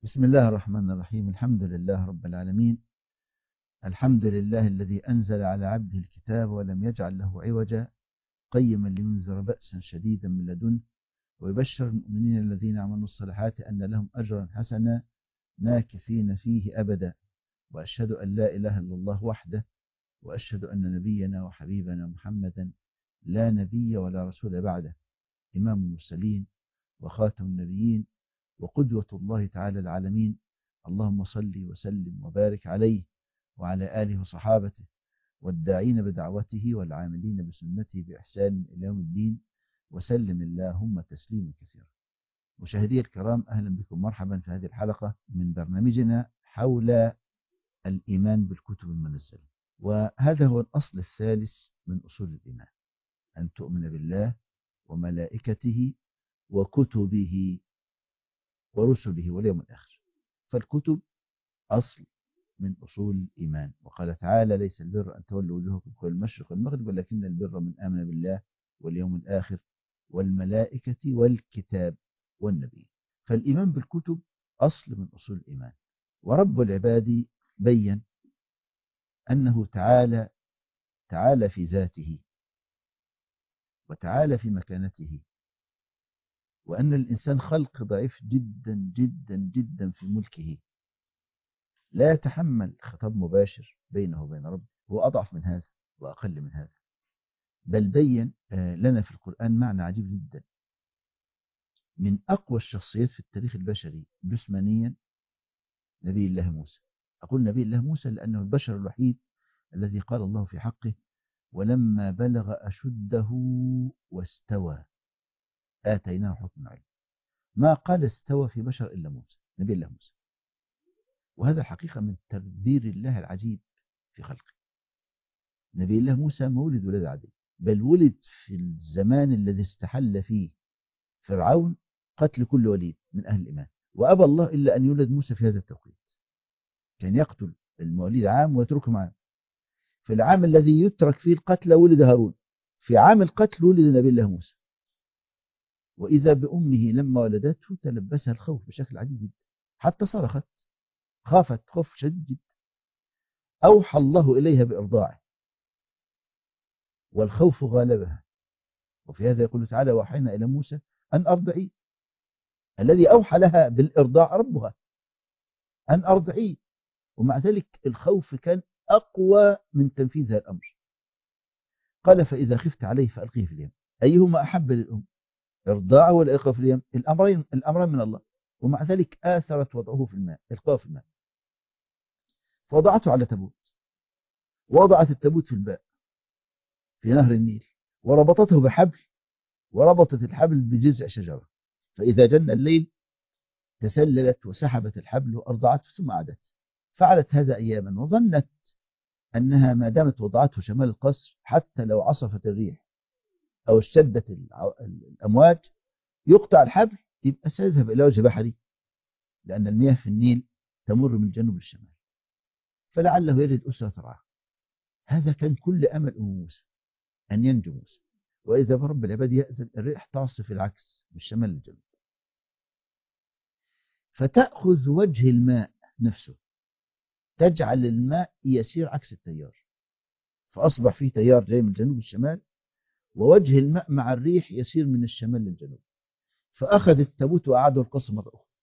بسم الله الرحمن الرحيم. الحمد لله رب العالمين. الحمد لله الذي أنزل على عبده الكتاب ولم يجعل له عوجا، قيما لينذر بأسا شديدا من لدنه ويبشر المؤمنين الذين عملوا الصالحات أن لهم أجرا حسنا ماكثين فيه أبدا. وأشهد أن لا إله إلا الله وحده، وأشهد أن نبينا وحبيبنا محمدا لا نبي ولا رسول بعده، إمام المرسلين وخاتم النبيين وقدوة الله تعالى العالمين. اللهم صل وسلم وبارك عليه وعلى آله وصحابته والداعين بدعوته والعاملين بسنته بإحسان إلى يوم الدين، وسلم اللهم تسليما كثيرا. مشاهدي الكرام، أهلا بكم، مرحبا في هذه الحلقة من برنامجنا حول الإيمان بالكتب المنزلة. وهذا هو الأصل الثالث من أصول الإيمان، أن تؤمن بالله وملائكته وكتبه ورسله واليوم الآخر. فالكتب أصل من أصول الإيمان. وقال تعالى: ليس البر أن تولوا وجوهكم قبل المشرق والمغرب ولكن البر من آمن بالله واليوم الآخر والملائكة والكتاب والنبي. فالإيمان بالكتب أصل من أصول الإيمان. ورب العباد بين أنه تعالى في ذاته وتعالى في مكانته، وأن الإنسان خلق ضعيف جدا جدا جدا في ملكه، لا يتحمل خطاب مباشر بينه وبين ربه، هو أضعف من هذا وأقل من هذا. بل بين لنا في القرآن معنى عجيب جدا. من أقوى الشخصيات في التاريخ البشري جسمانيا نبي الله موسى. أقول نبي الله موسى لأنه البشر الوحيد الذي قال الله في حقه: ولما بلغ أشده واستوى آتيناه حكما علما. ما قال استوى في بشر إلا موسى، نبي الله موسى. وهذا الحقيقة من تدبير الله العجيب في خلقه. نبي الله موسى مولد ولد عادي، بل ولد في الزمان الذي استحل فيه فرعون قتل كل وليد من أهل الإيمان، وأبى الله إلا أن يولد موسى في هذا التوقيت. كان يقتل المواليد عام ويتركهم عام. في العام الذي يترك فيه القتل ولد هارون، في عام القتل ولد نبي الله موسى. وإذا بأمه لما ولدته تلبسها الخوف بشكل عجيب جدا، حتى صرخت، خافت خوف شديد جدا. أوحى الله إليها بإرضاعه والخوف غالبها. وفي هذا يقول تعالى: وحينا إلى موسى أن أرضعيه. الذي أوحى لها بالإرضاع ربها، أن أرضعيه. ومع ذلك الخوف كان أقوى من تنفيذ هذا الأمر. قال: فإذا خفت عليه فألقيه في اليم. أيهما أحب للأم، إرضاعه ولا إلقاء في اليم؟ الأمرين من الله. ومع ذلك آثرت وضعه في الماء، إلقاءه في الماء. فوضعته على تابوت، ووضعت التابوت في الباء في نهر النيل، وربطته بحبل، وربطت الحبل بجذع شجرة. فإذا جن الليل تسللت وسحبت الحبل وأرضعته ثم عادت. فعلت هذا أياما وظنت أنها ما دامت وضعته شمال القصر، حتى لو عصفت الريح أو اشتدت الأمواج يقطع الحبل، يبقى سيذهب إلى وجه بحري، لأن المياه في النيل تمر من الجنوب للشمال، فلعله يجد أسرة ترعاه. هذا كان كل أمل أم موسى، أن ينجو موسى. وإذا برب العباد يأذن الريح تعصف العكس من الشمال للجنوب، فتأخذ وجه الماء نفسه، تجعل الماء يسير عكس التيار، فأصبح فيه تيار جاي من الجنوب للشمال، ووجه الماء مع الريح يسير من الشمال للجنوب. فأخذ التابوت وأعاده القصر مرة أخرى.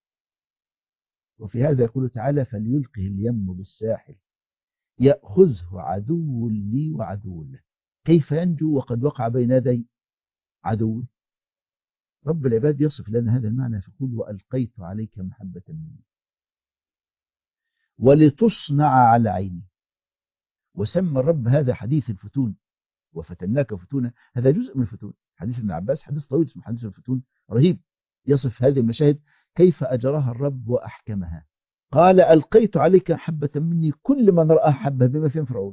وفي هذا يقول تعالى: فليلقه اليم بالساحل يأخذه عدو لي وعدو له. كيف ينجو وقد وقع بين يدي عدوه؟ رب العباد يصف لنا هذا المعنى فيقول: وألقيت عليك محبة مني ولتصنع على عيني. وسمى الرب هذا حديث الفتون، وفتناك فتونا. هذا جزء من الفتون. حديث ابن عباس حديث طويل اسمه حديث الفتون، رهيب، يصف هذه المشاهد كيف أجراها الرب وأحكمها. قال: ألقيت عليك حبة مني، كل من رأى حبة، بما فيهم فرعون.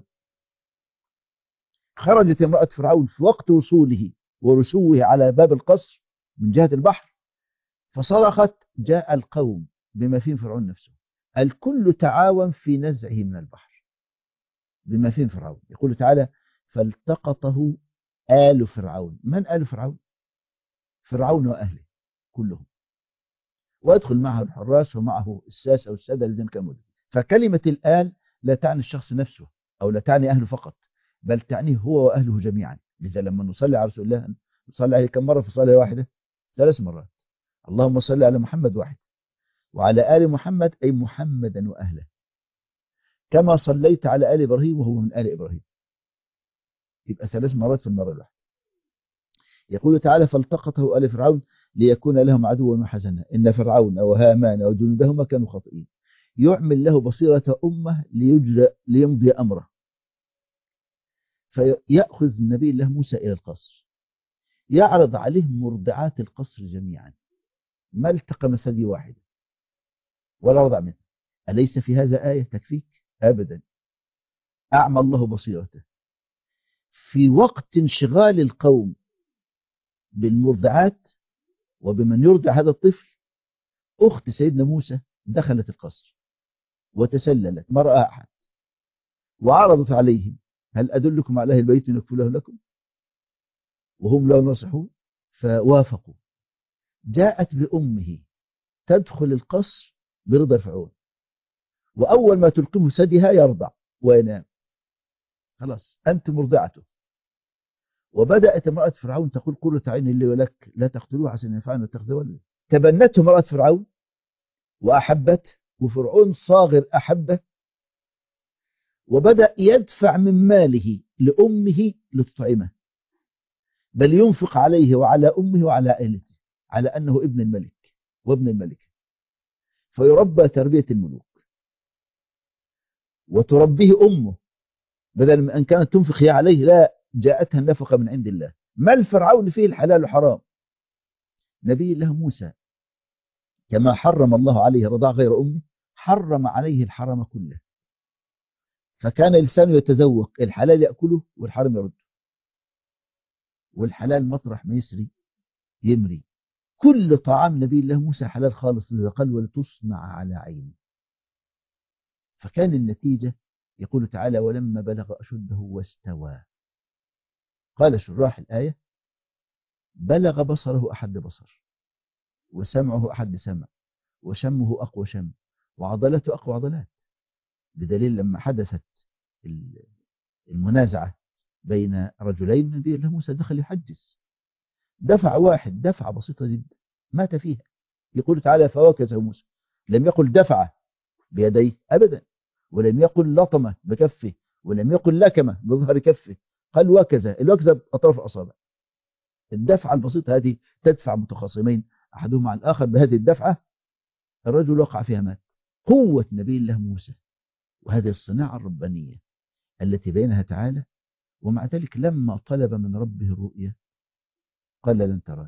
خرجت امرأة فرعون في وقت وصوله ورسوه على باب القصر من جهة البحر، فصرخت، جاء القوم بما فيهم فرعون نفسه. الكل تعاون في نزعه من البحر بما فيهم فرعون. يقول تعالى: فالتقطه آل فرعون. من آل فرعون؟ فرعون وأهله كلهم. ويدخل معه الحراس ومعه الساس أو السادة الذين كانوا موجودين. فكلمة الآل لا تعني الشخص نفسه أو لا تعني أهله فقط، بل تعنيه هو وأهله جميعا. لذا لما نصلي على رسول الله نصلي عليه كم مرة في صلاة واحدة؟ 3 مرات. اللهم صل على محمد واحد، وعلى آل محمد أي محمدا وأهله، كما صليت على آل إبراهيم وهو من آل إبراهيم. يبقى 3 مرات في المرة الواحدة. يقول تعالى فالتقطه آل فرعون ليكون لهم عدوا وحزنا إن فرعون وهامان وجنودهما كانوا خاطئين يعمل له بصيرة أمة ليمضي أمره. فيأخذ النبي الله موسى إلى القصر، يعرض عليه مرضعات القصر جميعا، ما التقم ثدي واحدة ولا رضع منه. أليس في هذا آية تكفيك؟ أبدا. أعمى الله بصيرته. في وقت انشغال القوم بالمرضعات وبمن يرضع هذا الطفل، أخت سيدنا موسى دخلت القصر وتسللت، ما رأى أحد، وعرضت عليهم هل أدلكم على أهل البيت نكفله لكم، وهم لا نصحون، فوافقوا. جاءت بأمه تدخل القصر برضا فرعون، وأول ما تلقمه ثديها يرضع وينام، خلاص أنت مرضعته. وبدأت امرأة فرعون تقول قرة عين لي ولك لا تقتلوه عسى أن ينفعنا واتخذ ولدا. تبنته امرأة فرعون وأحبت، وفرعون صاغر أحبه، وبدأ يدفع من ماله لأمه لتطعمه، بل ينفق عليه وعلى أمه وعلى عائلته على أنه ابن الملك وابن الملكة، فيربى تربية الملوك. وتربيه أمه بدل من أن كانت تنفق هي عليه، لا، جاءتها النفقة من عند الله. ما الفرعون فيه الحلال وحرام؟ نبي الله موسى كما حرم الله عليه رضاع غير أمه، حرم عليه الحرام كله، فكان لسانه يتذوق، الحلال يأكله والحرام يرده، والحلال مطرح ما يسري يمري. كل طعام نبي الله موسى حلال خالص، إذا قال ولتصنع على عيني. فكان النتيجة يقول تعالى ولما بلغ أشده واستوى، قال شراح الآية بلغ بصره أحد بصر، وسمعه أحد سمع، وشمه أقوى شم، وعضلته أقوى عضلات. بدليل لما حدثت المنازعة بين رجلين، نبي الله موسى دخل يحجز، دفع واحد دفعة بسيطة جدا مات فيها. يقول تعالى فوكزه موسى، لم يقل دفع بيديه أبدا، ولم يقل لطمه بكفه، ولم يقل لكمه بظهر كفه، قال وكزه، الوكزه بأطراف الأصابع. الدفعة البسيطة هذه تدفع متخاصمين أحدهما على الآخر، بهذه الدفعة الرجل وقع فيها مات. قوة نبي الله موسى، وهذه الصناعة الربانية التي بينها تعالى. ومع ذلك لما طلب من ربه الرؤية قال لن تراني،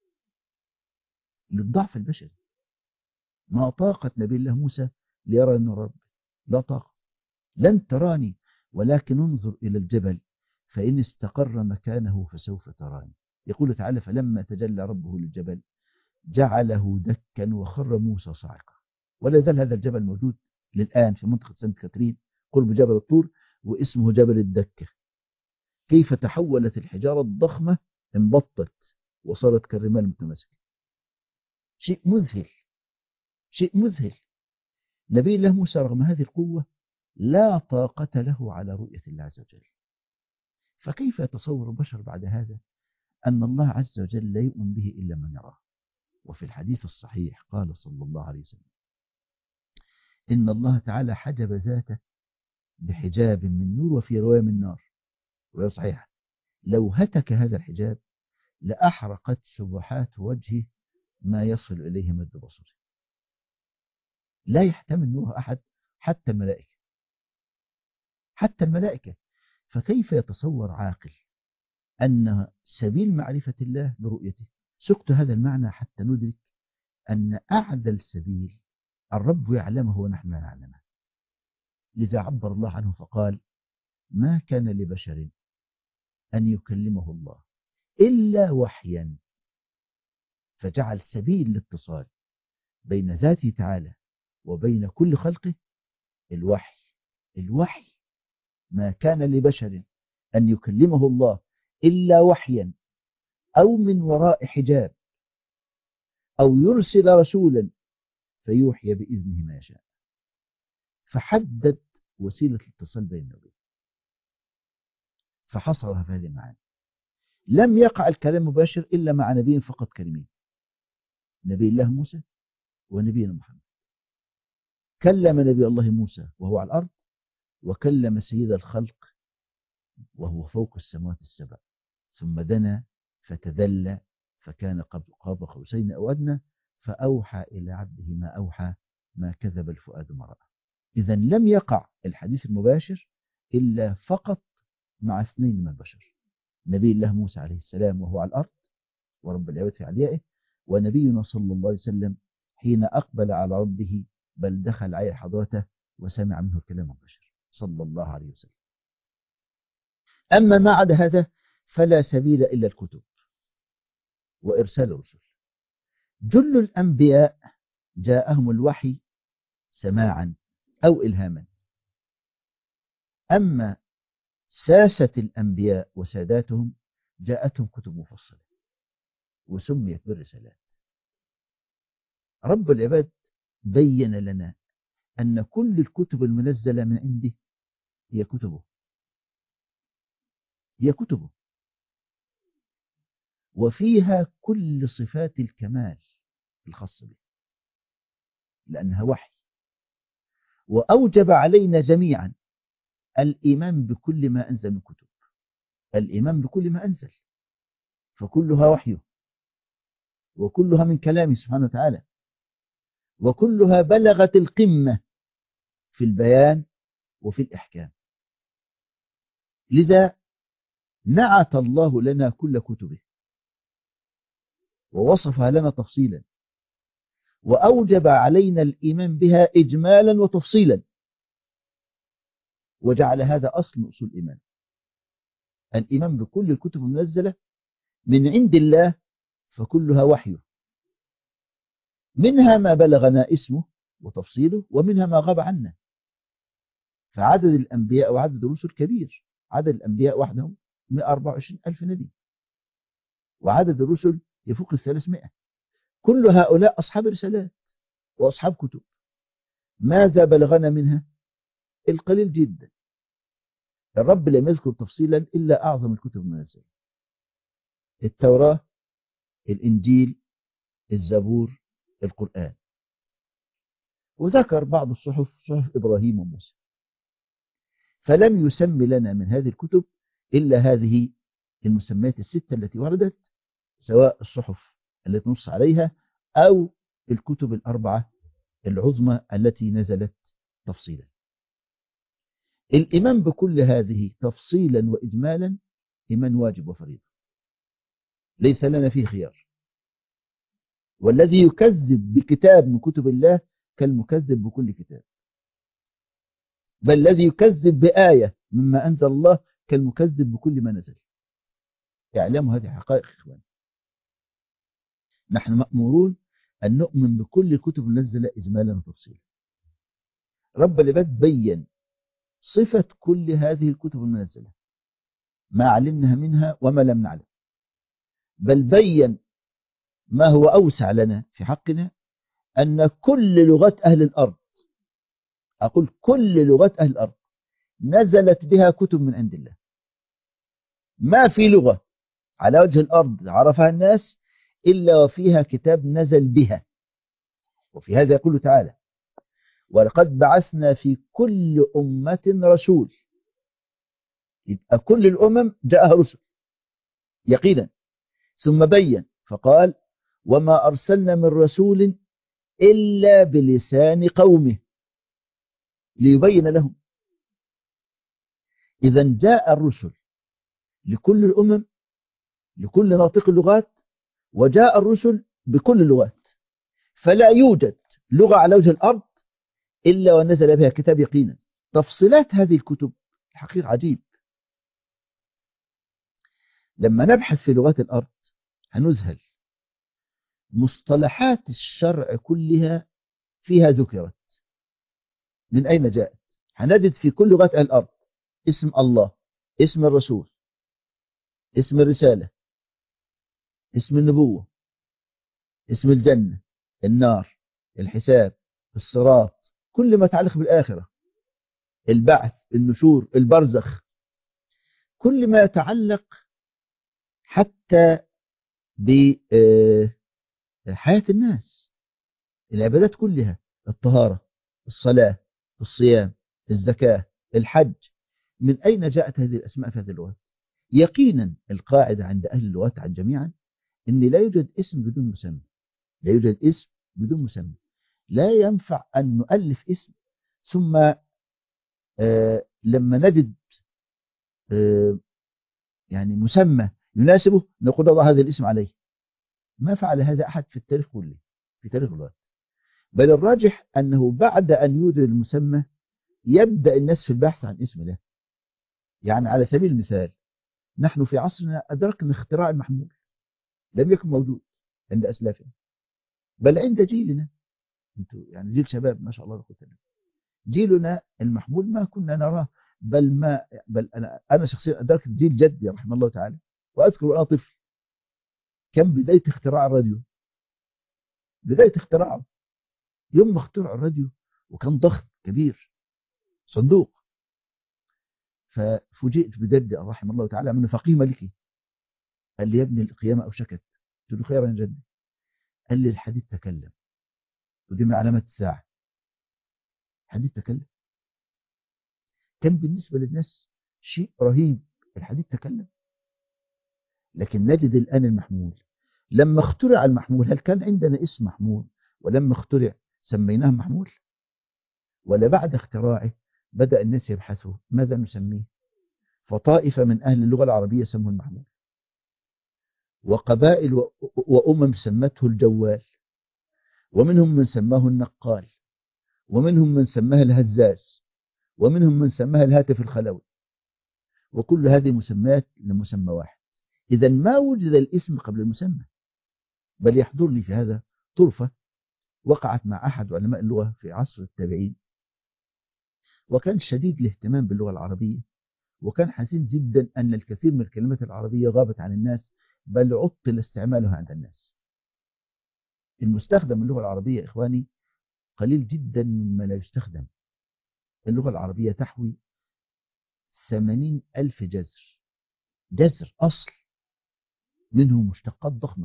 للضعف البشري. ما طاقة نبي الله موسى ليرى أن رب، لا طاقة. لن تراني ولكن انظر إلى الجبل فإن استقر مكانه فسوف تراني. يقول تعالى فلما تجلى ربه للجبل جعله دكا وخر موسى صاعقا. ولا زال هذا الجبل موجود للآن في منطقة سانت كاترين قرب جبل الطور، واسمه جبل الدكة. كيف تحولت الحجارة الضخمة، انبطت وصارت كالرمال المتماسكة. شيء مذهل، شيء مذهل. نبي الله موسى رغم هذه القوة لا طاقة له على رؤية الله عز وجل. فكيف يتصور البشر بعد هذا أن الله عز وجل لا يؤمن به إلا من يراه؟ وفي الحديث الصحيح قال صلى الله عليه وسلم إن الله تعالى حجب ذاته بحجاب من نور، وفي رواية من نار، رواية صحيحة. لو هتك هذا الحجاب لأحرقت سبحات وجهه ما يصل إليه مد بصره. لا يحتمل نور أحد، حتى الملائكة، حتى الملائكة. فكيف يتصور عاقل أن سبيل معرفة الله برؤيته؟ سقت هذا المعنى حتى ندرك أن أعدل سبيل الرب يعلمه ونحن لا نعلمه. لذا عبر الله عنه فقال ما كان لبشر أن يكلمه الله إلا وحيا. فجعل سبيل الاتصال بين ذاته تعالى وبين كل خلقه الوحي. الوحي ما كان لبشر أن يكلمه الله إلا وحيا أو من وراء حجاب، أو يرسل رسولا فيوحي بإذنه ما يشاء. فحدد وسيلة الاتصال بيننا وبينه، فحصرها في هذه المعاني. لم يقع الكلام مباشر إلا مع نبي فقط كريمين، نبي الله موسى ونبينا محمد. كلم نبي الله موسى وهو على الأرض، وكلم سيد الخلق وهو فوق السماوات السبع، ثم دنا فتدلى فكان قاب قوسين أو أدنى، فأوحى إلى عبده ما أوحى، ما كذب الفؤاد ما رأى. إذا لم يقع الحديث المباشر إلا فقط مع اثنين من البشر، نبي الله موسى عليه السلام وهو على الأرض ورب العباد في عليائه، ونبينا صلى الله عليه وسلم حين أقبل على ربه، بل دخل عليه حضرته وسمع منه الكلام المباشر صلى الله عليه وسلم. أما ما عدا هذا فلا سبيل إلا الكتب وإرسال الرسل. جل الأنبياء جاءهم الوحي سماعا أو إلهاما، أما ساسة الأنبياء وساداتهم جاءتهم كتب مفصلة وسميت بالرسالات. رب العباد بين لنا أن كل الكتب المنزلة من عنده هي كتبه، هي كتبه، وفيها كل صفات الكمال الخاصة به، لأنها وحي. وأوجب علينا جميعا الإيمان بكل ما أنزل من كتب، الإيمان بكل ما أنزل، فكلها وحيه، وكلها من كلامه سبحانه وتعالى، وكلها بلغت القمة في البيان وفي الإحكام. لذا نعت الله لنا كل كتبه ووصفها لنا تفصيلا، وأوجب علينا الإيمان بها إجمالا وتفصيلا، وجعل هذا أصل أصول الإيمان، الإيمان بكل الكتب المنزلة من عند الله، فكلها وحيه، منها ما بلغنا اسمه وتفصيله، ومنها ما غاب عنا. فعدد الأنبياء وعدد الرسل كبير، عدد الأنبياء وحدهم 124 ألف نبي، وعدد الرسل يفوق 300. كل هؤلاء أصحاب رسالات وأصحاب كتب. ماذا بلغنا منها؟ القليل جدا. الرب لم يذكر تفصيلا إلا أعظم الكتب المنزلة: التوراة، الإنجيل، الزبور، القرآن. وذكر بعض الصحف، صحف إبراهيم وموسى. فلم يسمي لنا من هذه الكتب إلا هذه المسميات الستة التي وردت، سواء الصحف التي نص عليها أو الكتب الأربعة العظمى التي نزلت تفصيلا. الإيمان بكل هذه تفصيلا وإجمالا إيمان واجب وفريضة، ليس لنا فيه خيار. والذي يكذب بكتاب من كتب الله كالمكذب بكل كتاب، بل الذي يكذب بآية مما أنزل الله كالمكذب بكل ما نزل. اعلموا هذه حقائق إخوان. نحن مأمورون أن نؤمن بكل الكتب المنزلة إجمالا وتفصيلا. رب العباد بين صفة كل هذه الكتب المنزلة، ما علمناها منها وما لم نعلم، بل بين ما هو أوسع لنا في حقنا، أن كل لغات أهل الأرض، أقول كل لغات أهل الأرض، نزلت بها كتب من عند الله. ما في لغة على وجه الأرض عرفها الناس إلا وفيها كتاب نزل بها. وفي هذا يقول تعالى: ولقد بعثنا في كل أمة رسول. يبقى كل الأمم جاءها رسل يقينا. ثم بين فقال: وما أرسلنا من رسول إلا بلسان قومه ليبين لهم. إذا جاء الرسل لكل الأمم، لكل ناطق اللغات، وجاء الرسل بكل اللغات. فلا يوجد لغة على وجه الأرض إلا ونزل بها كتاب يقينا. تفصيلات هذه الكتب الحقيقة عجيب. لما نبحث في لغات الأرض هنذهل. مصطلحات الشرع كلها فيها ذكرت. من أين جاءت؟ هنجد في كل لغات الأرض اسم الله، اسم الرسول، اسم الرسالة، اسم النبوة، اسم الجنة، النار، الحساب، الصراط، كل ما يتعلق بالآخرة، البعث، النشور، البرزخ، كل ما يتعلق حتى بحياة الناس، العبادات كلها، الطهارة، الصلاة، الصيام، الزكاة، الحج. من أين جاءت هذه الأسماء في هذه اللغات؟ يقينا القاعدة عند أهل اللغات جميعا أن لا يوجد اسم بدون مسمى. لا يوجد اسم بدون مسمى. لا ينفع أن نؤلف اسم ثم لما نجد آه يعني مسمى يناسبه نقول الله هذا الاسم عليه. ما فعل هذا أحد في التاريخ كله، في تاريخ اللغات. بل الراجح أنه بعد أن يوجد المسمى يبدأ الناس في البحث عن اسم له. يعني على سبيل المثال نحن في عصرنا أدركنا اختراع المحمول، لم يكن موجود عند أسلافنا بل عند جيلنا. انتوا يعني جيل شباب ما شاء الله. جيلنا المحمول ما كنا نراه. بل أنا شخصيا أدركت جيل جدي رحمه الله تعالى، وأذكر أنا طفل كان بداية اختراع الراديو. بداية اختراعه يوم ما اخترعوا الراديو، وكان ضخم كبير، صندوق. ففوجئت بجدي رحمه الله تعالى من فقيه ملكي، قال لي يا ابني القيامة أوشكت. قلت له خيرا يا جدي. قال لي الحديث تكلم، ودي من علامات الساعة. الحديث تكلم. كان بالنسبة للناس شيء رهيب، الحديث تكلم. لكن نجد الآن المحمول. لما اخترع المحمول هل كان عندنا اسم محمول ولما اخترع سميناه محمول؟ ولا بعد اختراعه بدأ الناس يبحثوا ماذا نسميه؟ فطائفة من أهل اللغة العربية سموه المحمول، وقبائل وأمم سمته الجوال، ومنهم من سماه النقال، ومنهم من سماه الهزاز، ومنهم من سماها الهاتف الخلوي. وكل هذه مسميات لمسمى واحد. إذا ما وجد الاسم قبل المسمى. بل يحضرني في هذا طرفة وقعت مع أحد علماء اللغة في عصر التابعين، وكان شديد الاهتمام باللغة العربية، وكان حزين جدا أن الكثير من الكلمات العربية غابت عن الناس، بل عطل استعمالها عند الناس. المستخدم من اللغة العربية إخواني قليل جدا مما لا يستخدم. اللغة العربية تحوي 80,000 جذر، جذر أصل، منه مشتقات ضخمة.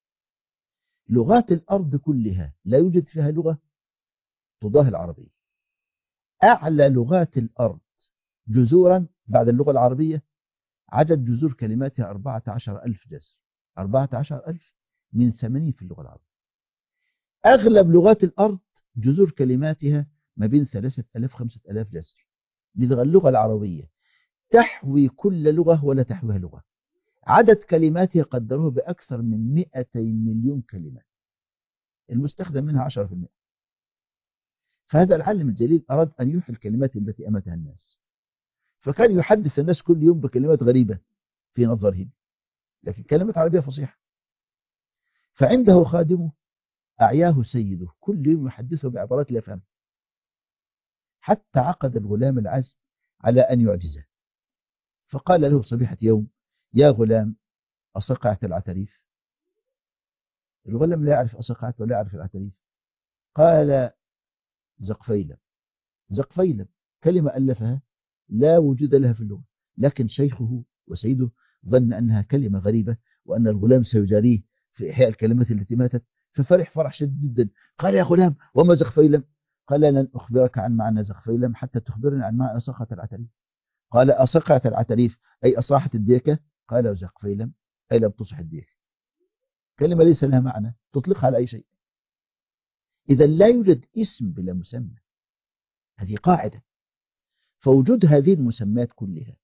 لغات الأرض كلها لا يوجد فيها لغة تضاهي العربية. أعلى لغات الأرض جذورا بعد اللغة العربية عدد جذور كلماتها 14,000 جذر. 14,000 من 80 في اللغة العربية. أغلب لغات الأرض جذور كلماتها ما بين 3,000 5,000 جذر. لذا اللغة العربية تحوي كل لغة ولا تحويها لغة. عدد كلماتها قدروه بأكثر من 200 مليون كلمة، المستخدم منها 10%. فهذا العالم الجليل أراد أن يوحي الكلمات التي أمتها الناس، فكان يحدث الناس كل يوم بكلمات غريبة في نظرهم، لكن كلمات عربية فصيحة. فعنده خادمه أعياه سيده كل يوم يحدثه بعبارات لا يفهم، حتى عقد الغلام العزم على أن يعجزه. فقال له صبيحة يوم: يا غلام، أصقعت العتريف؟ الغلام لا يعرف أصقعت ولا يعرف العتريف. قال: زقفيلم. زقفيلم كلمة ألفها لا وجود لها في اللغة، لكن شيخه وسيده ظن أنها كلمة غريبة وأن الغلام سيجاريه في إحياء الكلمات التي ماتت، ففرح فرح شديد جدا. قال: يا غلام، وما زقفيلم؟ قال: لن أخبرك عن معنى زقفيلم حتى تخبرني عن معنى أصقعت العتريف. قال: أصقعت العتريف أي أصاحت الديكة؟ قال: زقفيلم أي لم تصح الديكة. كلمة ليس لها معنى تطلقها على أي شيء. إذا لا يوجد اسم بلا مسمى، هذه قاعدة. فوجود هذه المسميات كلها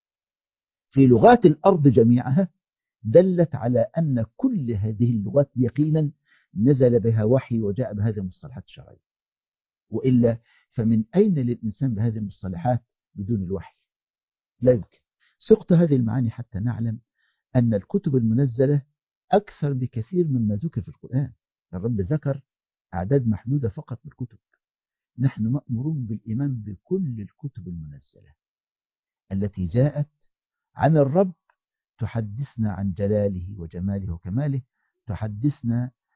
في لغات الأرض جميعها دلت على أن كل هذه اللغات يقينا نزل بها وحي وجاء بهذه المصطلحات الشرعية. وإلا فمن أين للإنسان بهذه المصطلحات بدون الوحي؟ لا يمكن. سقط هذه المعاني حتى نعلم أن الكتب المنزلة أكثر بكثير مما ذكر في القرآن. الرب ذكر أعداد محدودة فقط من الكتب. نحن مأمورون بالإيمان بكل الكتب المنزلة التي جاءت عن الرب، تحدثنا عن جلاله وجماله وكماله، تحدثنا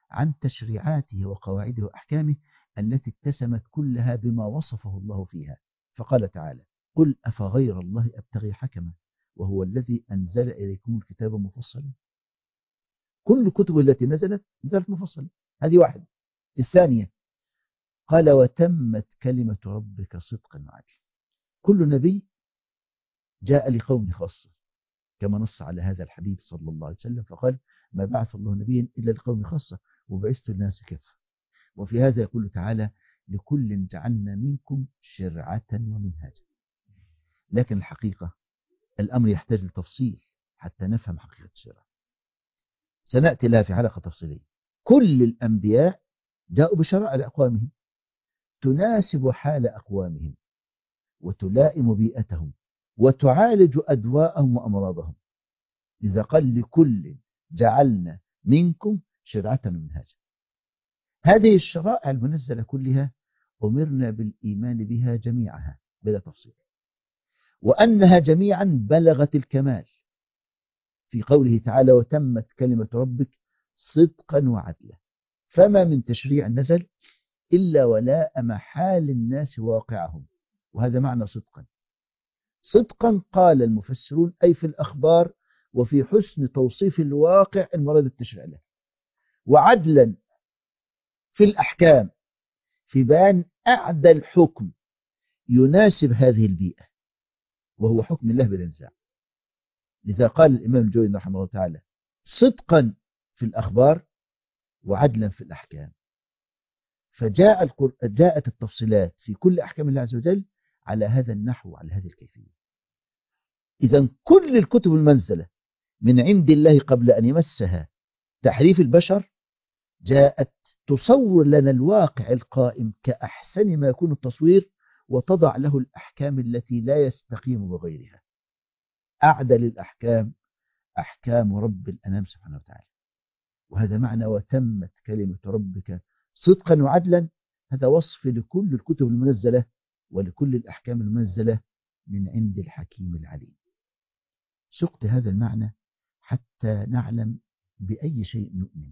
عن تشريعاته وقواعده وأحكامه التي اتسمت كلها بما وصفه الله فيها. فقال تعالى: قل أفغير الله أبتغي حكما وهو الذي أنزل إليكم الكتاب مفصلا. كل الكتب التي نزلت مفصلة. هذه واحدة. الثانية قال: وتمت كلمة ربك صدقا وعدلا. كل نبي جاء لقوم خاصة، كما نص على هذا الحبيب صلى الله عليه وسلم فقال: ما بعث الله نبيا إلا لقوم خاصة وبعثت الناس كافة. وفي هذا يقول تعالى: لكل جعلنا منكم شرعة ومنهاجا. لكن الحقيقة الأمر يحتاج لتفصيل حتى نفهم حقيقة الشرع، سنأتي لها في حلقة تفصيلية. كل الأنبياء جاءوا بشرائع لأقوامهم تناسب حال أقوامهم وتلائم بيئتهم وتعالج أدواءهم وأمراضهم. إذا قال: لكل جعلنا منكم شرعة ومنهاجا، هذه الشرائع المنزلة كلها أمرنا بالإيمان بها جميعها بلا تفصيل، وأنها جميعا بلغت الكمال في قوله تعالى: وتمت كلمة ربك صدقا وعدلا. فما من تشريع نزل إلا ولائم حال الناس واقعهم، وهذا معنى صدقا. صدقا قال المفسرون أي في الأخبار وفي حسن توصيف الواقع المراد التشريع له، وعدلا في الأحكام في بيان أعدل حكم يناسب هذه البيئة، وهو حكم الله بالإنزاع. لذا قال الإمام الجويني رحمه الله تعالى: صدقا في الأخبار وعدلا في الأحكام. جاءت التفصيلات في كل أحكام الله عز وجل على هذا النحو وعلى هذه الكيفية. إذا كل الكتب المنزلة من عند الله قبل أن يمسها تحريف البشر جاءت تصور لنا الواقع القائم كأحسن ما يكون التصوير، وتضع له الأحكام التي لا يستقيم بغيرها. أعدل الأحكام أحكام رب الأنام سبحانه وتعالى، وهذا معنى وتمت كلمة ربك صدقا وعدلا. هذا وصف لكل الكتب المنزلة ولكل الأحكام المنزلة من عند الحكيم العليم. سقت هذا المعنى حتى نعلم بأي شيء نؤمن.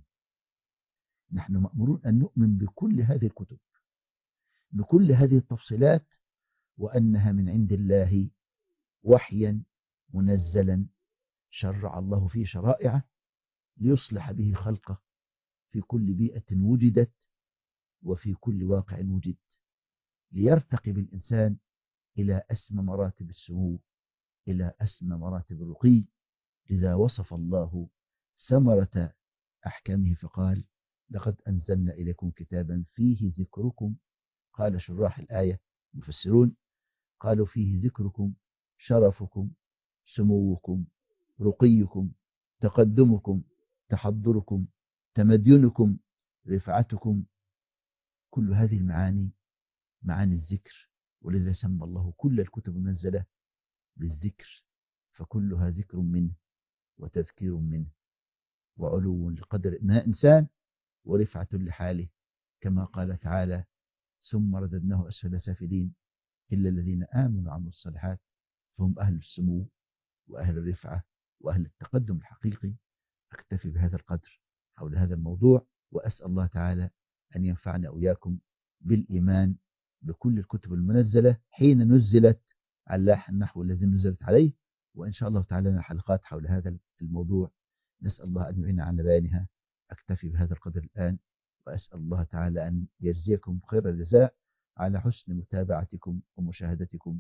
نحن مأمورون أن نؤمن بكل هذه الكتب بكل هذه التفصيلات، وأنها من عند الله وحيا منزلا شرع الله فيه شرائعه ليصلح به خلقه في كل بيئة وجدت وفي كل واقع وجد، ليرتقي بالإنسان إلى أسمى مراتب السمو، إلى أسمى مراتب الرقي. لذا وصف الله ثمرة أحكامه فقال: لقد أنزلنا إليكم كتابا فيه ذكركم. قال شراح الآية مفسرون قالوا: فيه ذكركم، شرفكم، سموكم، رقيكم، تقدمكم، تحضركم، تمدينكم، رفعتكم. كل هذه المعاني معاني الذكر، ولذا سمى الله كل الكتب المنزلة بالذكر، فكلها ذكر منه وتذكير منه وعلو لقدر ما إنسان ورفعة لحاله، كما قال تعالى: ثم رددناه أسفل سافلين إلا الذين آمنوا وعملوا الصالحات فهم أهل السمو وأهل الرفعة وأهل التقدم الحقيقي. أكتفي بهذا القدر حول هذا الموضوع، وأسأل الله تعالى أن ينفعنا وإياكم بالإيمان بكل الكتب المنزلة حين نزلت على النحو الذي نزلت عليه. وإن شاء الله تعالى لنا حلقات حول هذا الموضوع، نسأل الله أن يعين على بيانها. أكتفي بهذا القدر الآن، وأسأل الله تعالى أن يجزيكم خير الجزاء على حسن متابعتكم ومشاهدتكم،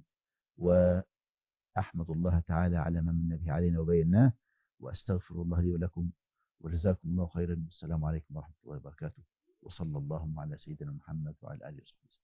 وأحمد الله تعالى على ما من به علينا وبيناه، وأستغفر الله لي ولكم، وجزاكم الله خيرا. والسلام عليكم ورحمة الله وبركاته، وصلى اللهم على سيدنا محمد وعلى آله وصحبه وسلم.